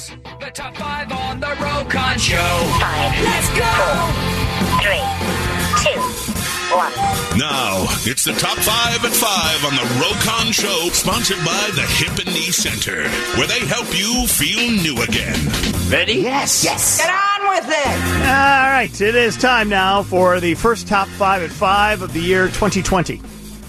It's the Top 5 on the Rokon Show. 5. Let's go. 4, 3, 2, 1. Now, it's the Top 5 at 5 on the Rokon Show, sponsored by the Hip and Knee Center, where they help you feel new again. Ready? Yes. Get on with it. All right, it is time now for the first Top 5 at 5 of the year 2020.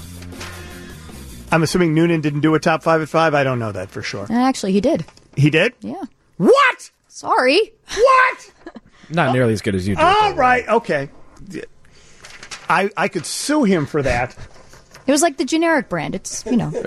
I'm assuming Noonan didn't do a Top 5 at 5. I don't know that for sure. Actually, he did. He did? Yeah. What? Sorry. What? Not nearly as good as you do. All right, okay. I could sue him for that. It was like the generic brand. It's,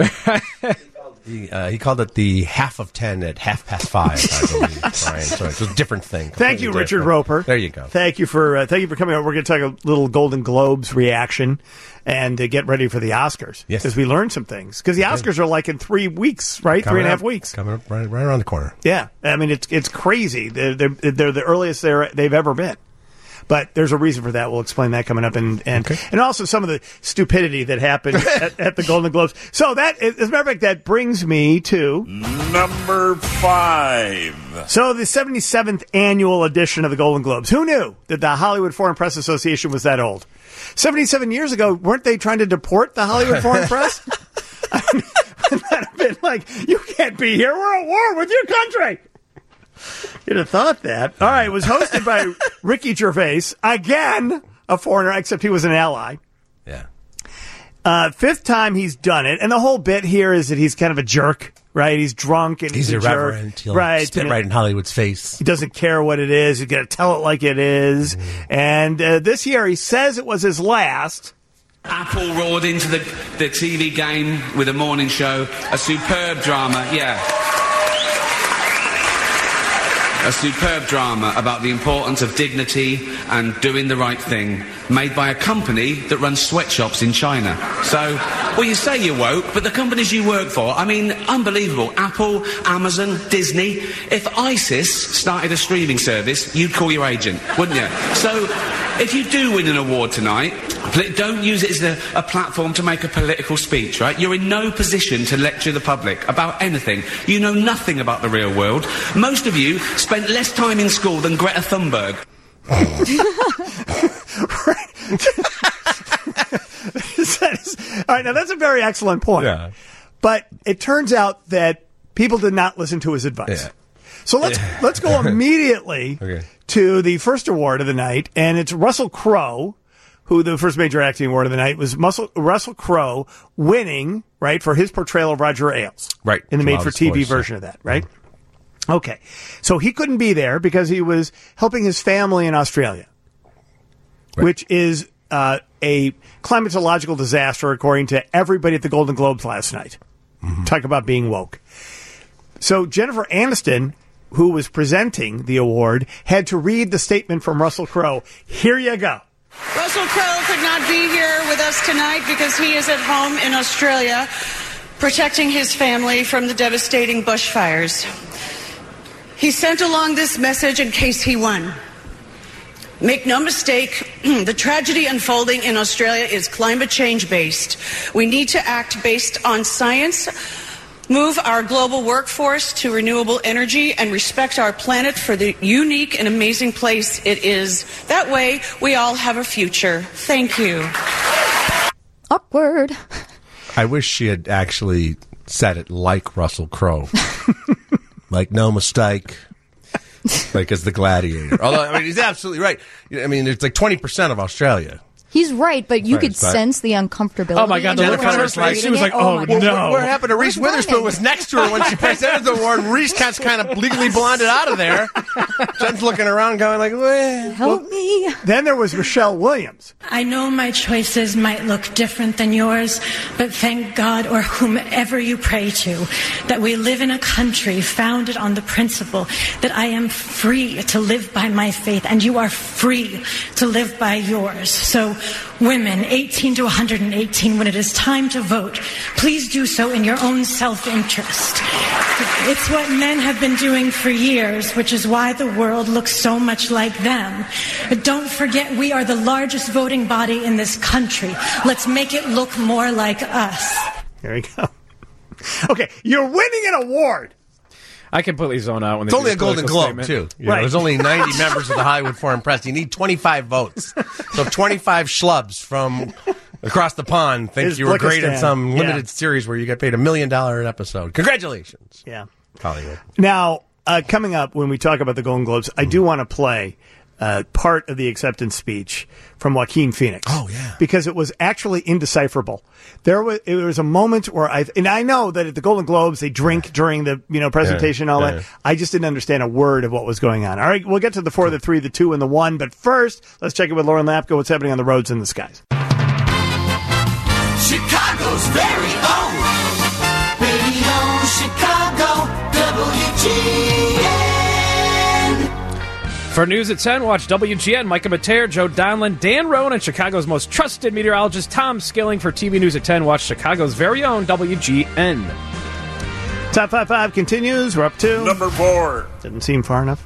He called it the half of 10 at 5:30, I believe, Brian. So it's a different thing. Thank you, Richard different. Roper. There you go. Thank you for coming out. We're going to take a little Golden Globes reaction and get ready for the Oscars. Yes. Because we learned some things. Because the Oscars are like in 3 weeks, right? Coming 3.5 up, weeks. Coming up right around the corner. Yeah. I mean, it's crazy. They're the earliest they've ever been. But there's a reason for that. We'll explain that coming up, and also some of the stupidity that happened at the Golden Globes. So that, as a matter of fact, that brings me to Number 5. So the 77th annual edition of the Golden Globes. Who knew that the Hollywood Foreign Press Association was that old? 77 years ago, weren't they trying to deport the Hollywood Foreign Press? I mean, wouldn't that have been like, you can't be here. We're at war with your country. You'd have thought that. All right, it was hosted by Ricky Gervais. Again, a foreigner, except he was an ally. Yeah. 5th time he's done it. And the whole bit here is that he's kind of a jerk, right? He's drunk and He's a irreverent. jerk. He'll Right. spit right in Hollywood's face. He doesn't care what it is. He's going to tell it like it is. And this year he says it was his last. Apple roared into the TV game with a morning show. A superb drama, A superb drama about the importance of dignity and doing the right thing, made by a company that runs sweatshops in China. So, well, you say you're woke, but the companies you work for, I mean, unbelievable. Apple, Amazon, Disney. If ISIS started a streaming service, you'd call your agent, wouldn't you? So, if you do win an award tonight, don't use it as a platform to make a political speech, right? You're in no position to lecture the public about anything. You know nothing about the real world. Most of you spent less time in school than Greta Thunberg. All right, now that's a very excellent point. Yeah. But it turns out that people did not listen to his advice. Yeah. So let's go immediately to the first award of the night, and it's Russell Crowe, who the first major acting award of the night was Russell Crowe winning, right, for his portrayal of Roger Ailes. Right. In the made-for-TV version of that, right? Mm-hmm. Okay. So he couldn't be there because he was helping his family in Australia, which is a climatological disaster, according to everybody at the Golden Globes last night. Mm-hmm. Talk about being woke. So Jennifer Aniston, who was presenting the award, had to read the statement from Russell Crowe. Here you go. Russell Crowe could not be here with us tonight because he is at home in Australia protecting his family from the devastating bushfires. He sent along this message in case he won. Make no mistake, the tragedy unfolding in Australia is climate change based. We need to act based on science, move our global workforce to renewable energy, and respect our planet for the unique and amazing place it is. That way, we all have a future. Thank you. Awkward. I wish she had actually said it like Russell Crowe. Like, no mistake. Like, as the gladiator. Although, I mean, he's absolutely right. I mean, it's like 20% of Australia. He's right, but you could sense the uncomfortability. Oh, my God, the look on her face. She was like, oh, no. What happened to Reese Witherspoon was next to her when she presented the award. Reese gets kind of legally blonded out of there. Jen's looking around going like, well, help me. Then there was Michelle Williams. I know my choices might look different than yours, but thank God, or whomever you pray to, that we live in a country founded on the principle that I am free to live by my faith and you are free to live by yours. So women 18 to 118, when it is time to vote, please do so in your own self-interest. It's what men have been doing for years, which is why the world looks so much like them. But don't forget, we are the largest voting body in this country. Let's make it look more like us. There you go. Okay, you're winning an award. I completely zone out when it's they only do a Golden political Globe, statement. too. You know, there's only 90 members of the Hollywood Foreign Press. You need 25 votes. So 25 schlubs from across the pond think you were great in some limited series where you get paid $1 million an episode. Congratulations. Yeah. Hollywood. Now, coming up when we talk about the Golden Globes, I do want to play part of the acceptance speech from Joaquin Phoenix. Oh, yeah. Because it was actually indecipherable. It was a moment where I know that at the Golden Globes they drink during the presentation and all that. I just didn't understand a word of what was going on. All right, we'll get to the 4, the 3, the 2, and the 1. But first, let's check in with Lauren Lapka. What's happening on the roads and the skies? Chicago's very own Radio Chicago WGN. For news at 10, watch WGN, Micah Mater, Joe Donlin, Dan Roan, and Chicago's most trusted meteorologist, Tom Skilling. For TV News at 10, watch Chicago's very own WGN. Top 5 continues. We're up to number 4. Didn't seem far enough.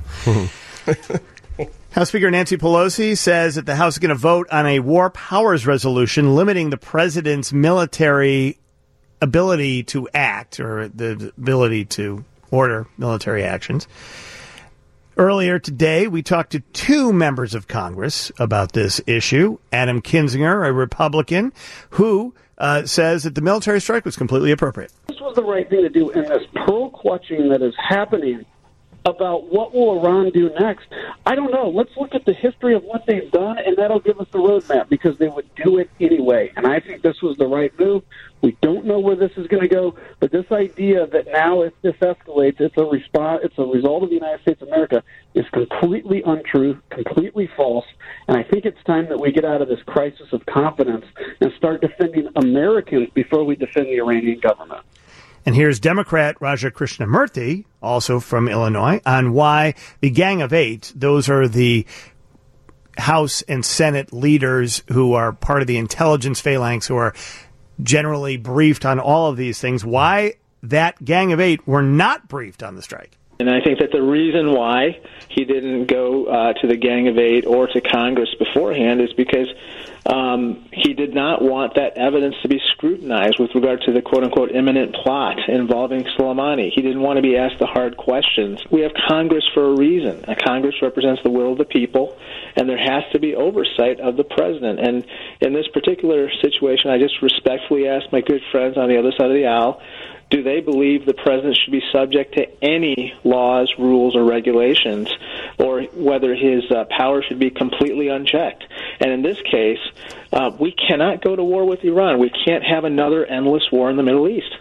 House Speaker Nancy Pelosi says that the House is going to vote on a war powers resolution limiting the president's military ability to act, or the ability to order military actions. Earlier today, we talked to 2 members of Congress about this issue. Adam Kinzinger, a Republican, who says that the military strike was completely appropriate. This was the right thing to do, and this pearl clutching that is happening about what will Iran do next, I don't know. Let's look at the history of what they've done, and that'll give us the roadmap, because they would do it anyway. And I think this was the right move. We don't know where this is going to go, but this idea that now if this escalates, it's a result of the United States of America is completely untrue, completely false. And I think it's time that we get out of this crisis of confidence and start defending Americans before we defend the Iranian government. And here's Democrat Raja Krishnamurthy, also from Illinois, on why the Gang of 8, those are the House and Senate leaders who are part of the intelligence phalanx, who are generally briefed on all of these things, why that Gang of 8 were not briefed on the strike. And I think that the reason why he didn't go to the Gang of 8 or to Congress beforehand is because he did not want that evidence to be scrutinized with regard to the quote-unquote imminent plot involving Soleimani. He didn't want to be asked the hard questions. We have Congress for a reason. Congress represents the will of the people, and there has to be oversight of the president. And in this particular situation, I just respectfully ask my good friends on the other side of the aisle, do they believe the president should be subject to any laws, rules, or regulations, or whether his power should be completely unchecked? And in this case, we cannot go to war with Iran. We can't have another endless war in the Middle East.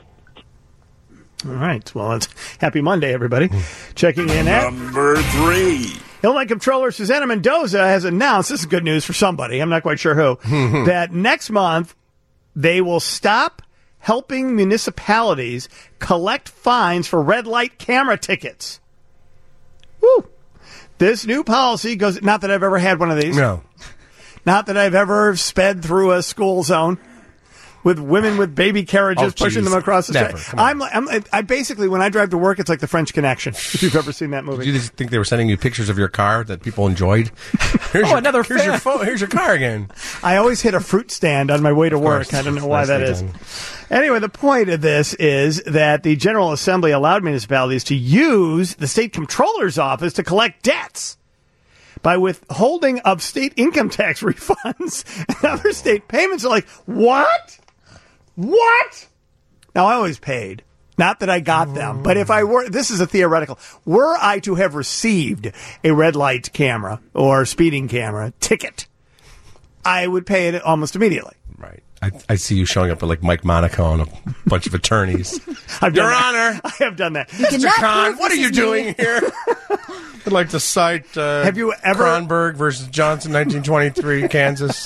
All right. Well, it's happy Monday, everybody. Checking in at number 3. Illinois Comptroller Susana Mendoza has announced, this is good news for somebody, I'm not quite sure who, that next month they will stop helping municipalities collect fines for red light camera tickets. Woo! This new policy goes, not that I've ever had one of these. No. Not that I've ever sped through a school zone with women with baby carriages pushing them across the street. I basically, when I drive to work, it's like The French Connection, if you've ever seen that movie. Did you think they were sending you pictures of your car that people enjoyed? Here's your phone. Here's your car again. I always hit a fruit stand on my way to work. I don't know why that is. Anyway, the point of this is that the General Assembly allowed municipalities to use the state comptroller's office to collect debts by withholding of state income tax refunds and other state payments. Are like, what? What? Now, I always paid. Not that I got them, but if I were, this is a theoretical, were I to have received a red light camera or speeding camera ticket, I would pay it almost immediately. Right. I see you showing up with like Mike Monaco and a bunch of attorneys. Your Honor. I have done that. Mr. Khan, what are you doing here? I'd like to cite have you ever Kronberg versus Johnson, 1923, Kansas.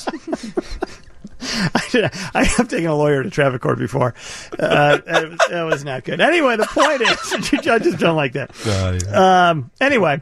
I have taken a lawyer to traffic court before. That was not good. Anyway, the point is, judges don't like that. Anyway,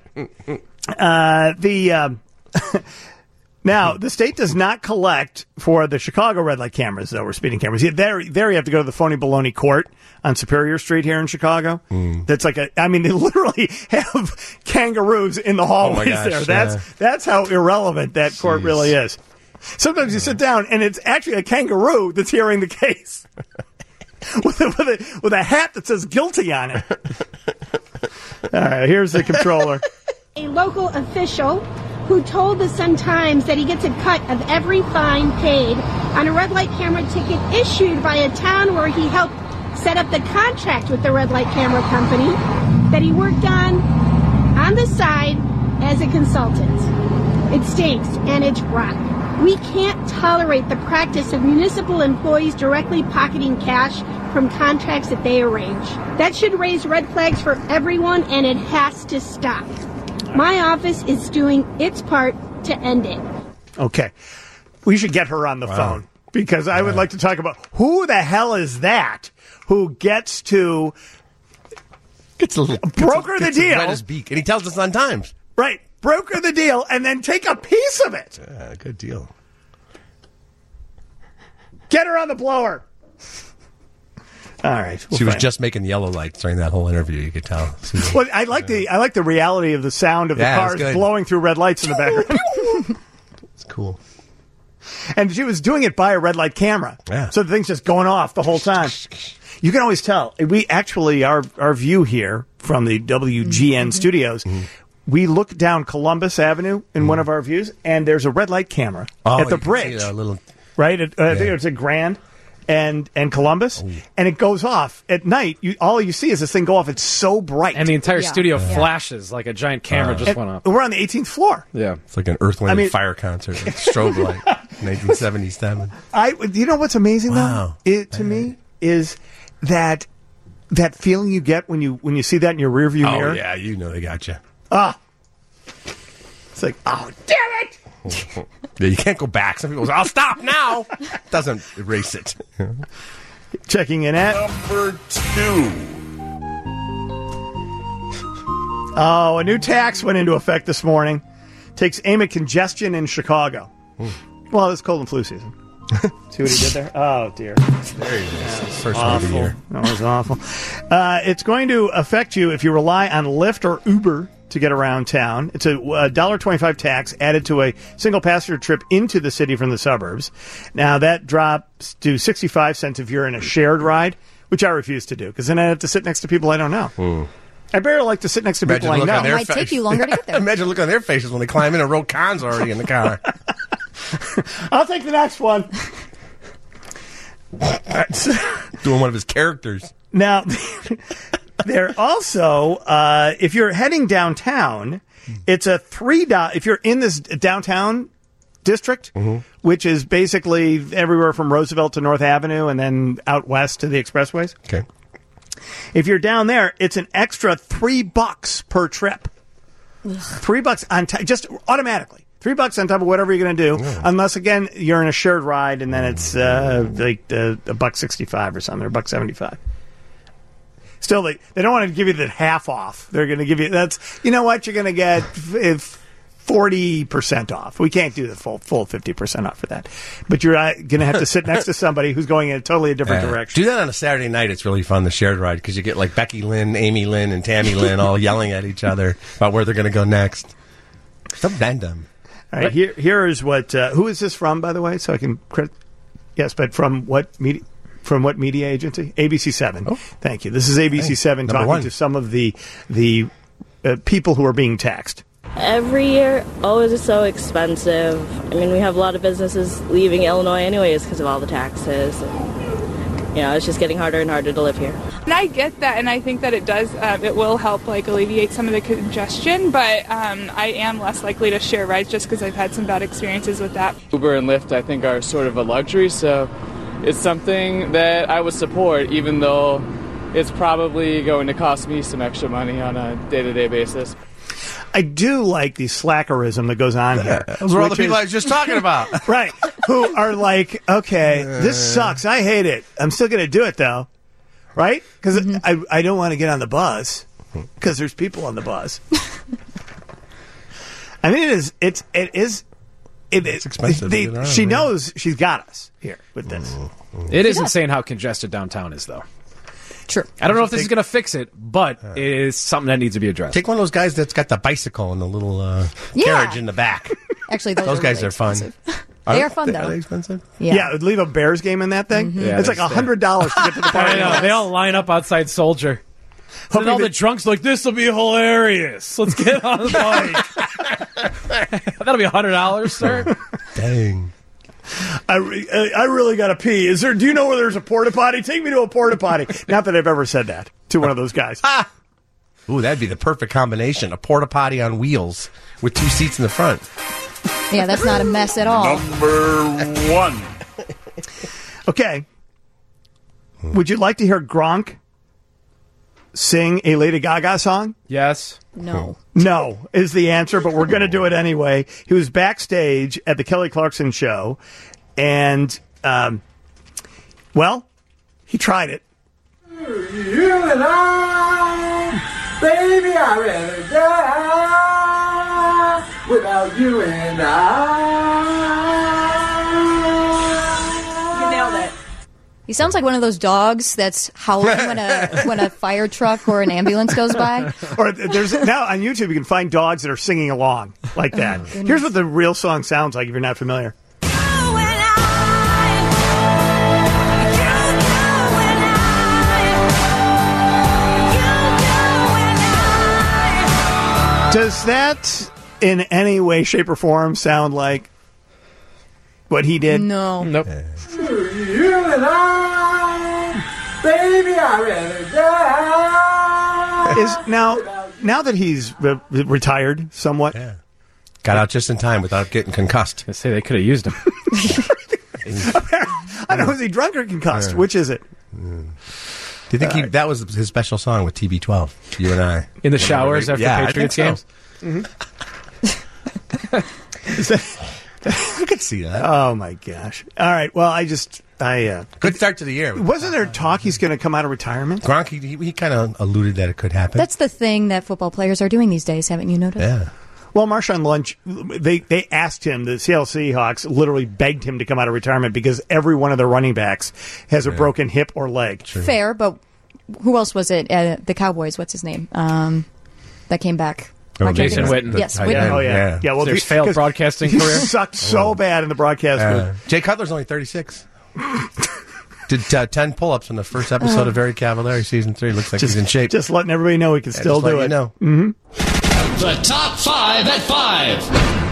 now, the state does not collect for the Chicago red light cameras, though, or speeding cameras. There you have to go to the phony baloney court on Superior Street here in Chicago. That's like they literally have kangaroos in the hallways there. That's how irrelevant that court really is. Sometimes you sit down, and it's actually a kangaroo that's hearing the case with a hat that says guilty on it. All right, here's the controller. A local official who told the Sun-Times that he gets a cut of every fine paid on a red light camera ticket issued by a town where he helped set up the contract with the red light camera company that he worked on the side as a consultant. It stinks and it's rotten. We can't tolerate the practice of municipal employees directly pocketing cash from contracts that they arrange. That should raise red flags for everyone, and it has to stop. My office is doing its part to end it. Okay. We should get her on the phone because I would like to talk about who the hell is that who gets to broker the deal. Wet his beak, and he tells us on Times. Right. Broker the deal and then take a piece of it. Yeah, good deal. Get her on the blower. All right. She was just making yellow lights during that whole interview. You could tell. Well, I like the reality of the sound of the cars blowing through red lights in the background. It's cool. And she was doing it by a red light camera. Yeah. So the thing's just going off the whole time. You can always tell. We actually, our view here from the WGN studios, we look down Columbus Avenue in one of our views, and there's a red light camera at the bridge. Right? I think it's a Grand and Columbus, and it goes off at night. All you see is this thing go off. It's so bright. And the entire studio flashes like a giant camera just went up. We're on the 18th floor. Yeah. It's like an Earth, Wind, and Fire concert. Like strobe light, 1977. You know what's amazing, though? To me, is that feeling you get when you see that in your rearview mirror. Oh, yeah, you know they got you. It's like, oh, damn it! Yeah, you can't go back. Some people say, I'll stop now. Doesn't erase it. Checking in at number 2. Oh, a new tax went into effect this morning. Takes aim at congestion in Chicago. Well, it's cold and flu season. See what he did there? Oh, dear. There he is. First one of the year. That was awful. It's going to affect you if you rely on Lyft or Uber to get around town. It's a $1.25 tax added to a single passenger trip into the city from the suburbs. Now, that drops to 65 cents if you're in a shared ride, which I refuse to do, because then I have to sit next to people I don't know. I barely like to sit next to people I know. It might take you longer to get there. Imagine looking on their faces when they climb in and wrote cons already in the car. I'll take the next one. Doing one of his characters. Now, there also, if you're heading downtown, it's a $3. If you're in this downtown district, which is basically everywhere from Roosevelt to North Avenue and then out west to the expressways. Okay. If you're down there, it's an extra $3 per trip. $3 on just automatically. $3 on top of whatever you're going to do, unless again you're in a shared ride, and then it's like $1.65 or something, or $1.75. Still, they don't want to give you the half off. They're going to give you you know what, you're going to get 40% off. We can't do the full 50% off for that. But you're going to have to sit next to somebody who's going in a totally different direction. Do that on a Saturday night. It's really fun, the shared ride, because you get like Becky Lynn, Amy Lynn, and Tammy Lynn all yelling at each other about where they're going to go next. Some random. All right, here is what. Who is this from, by the way? So I can credit. Yes, but from what media? From what media agency? ABC7. Oh. Thank you. This is ABC7 talking to some of the people who are being taxed. Every year, it's so expensive. I mean, we have a lot of businesses leaving Illinois anyways because of all the taxes. And, it's just getting harder and harder to live here. And I get that, and I think that it does. It will help, alleviate some of the congestion, but I am less likely to share rides just because I've had some bad experiences with that. Uber and Lyft, I think, are sort of a luxury, so it's something that I would support, even though it's probably going to cost me some extra money on a day-to-day basis. I do like the slackerism that goes on here. Those are all the people I was just talking about. Right. Who are like, okay, this sucks. I hate it. I'm still going to do it, though. Right? Because I don't want to get on the bus because there's people on the bus. I mean, it is expensive. She knows she's got us here with this. It is insane how congested downtown is, though. True. I don't know if this is going to fix it, but it is something that needs to be addressed. Take one of those guys that's got the bicycle and the little carriage in the back. Actually, those guys are fun. They are fun, though. Are they expensive? Yeah, leave a Bears game in that thing. Yeah, it's like $100 to get to the party. I know. They all line up outside Soldier. And all the drunks like, this will be hilarious. Let's get on the bike. That'll be $100, sir. Dang. I really got to pee. Do you know where there's a porta potty? Take me to a porta potty. Not that I've ever said that to one of those guys. Ooh, that'd be the perfect combination. A porta potty on wheels with 2 seats in the front. Yeah, that's not a mess at all. Number 1. Okay. Would you like to hear Gronk sing a Lady Gaga song? Yes. No. No is the answer, but we're going to do it anyway. He was backstage at the Kelly Clarkson show, and, he tried it. You and I, baby, I'd rather die without you and I. You nailed it. He sounds like one of those dogs that's howling when a fire truck or an ambulance goes by. Or there's now on YouTube you can find dogs that are singing along like that. Here's what the real song sounds like if you're not familiar. Does that in any way, shape, or form sound like what he did? No. Nope. You and I, baby, I'd rather die. Now that he's retired somewhat. Yeah. Got out just in time without getting concussed. I say they could have used him. I know, is he drunk or concussed? Which is it? Do you think that was his special song with TB12? You and I. In the showers after Patriots games? Mm-hmm. I could see that. Oh, my gosh. All right. Well, good start to the year. Wasn't there talk he's going to come out of retirement? Gronk, he kind of alluded that it could happen. That's the thing that football players are doing these days, haven't you noticed? Yeah. Well, Marshawn Lynch, they asked him, the Seattle Seahawks literally begged him to come out of retirement because every one of their running backs has a broken hip or leg. True. Fair, but who else was it? The Cowboys, what's his name? That came back. Jason Witten. Yes, Witten. Oh, yeah. Yeah, well, there's failed broadcasting he career. sucked so bad in the broadcast booth. Jay Cutler's only 36. Did 10 pull-ups in the first episode of Very Cavallari Season 3. Looks like he's in shape. Just letting everybody know he can still do it. You know. Mm-hmm. The top 5 at 5.